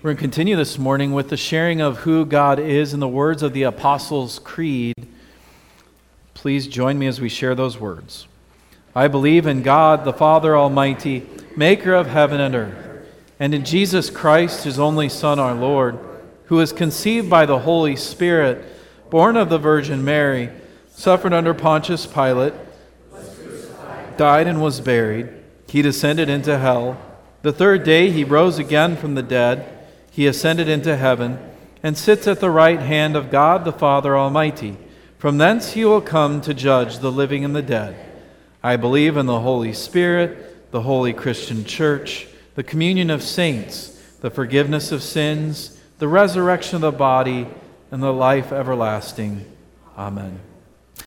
We're going to continue this morning with the sharing of who God is in the words of the Apostles' Creed. Please join me as we share those words. I believe in God, the Father Almighty, maker of heaven and earth, and in Jesus Christ, his only Son, our Lord, who was conceived by the Holy Spirit, born of the Virgin Mary, suffered under Pontius Pilate, died and was buried. He descended into hell. The third day he rose again from the dead. He ascended into heaven and sits at the right hand of God the Father Almighty. From thence he will come to judge the living and the dead. I believe in the Holy Spirit, the holy Christian Church, the communion of saints, the forgiveness of sins, the resurrection of the body, and the life everlasting. Amen.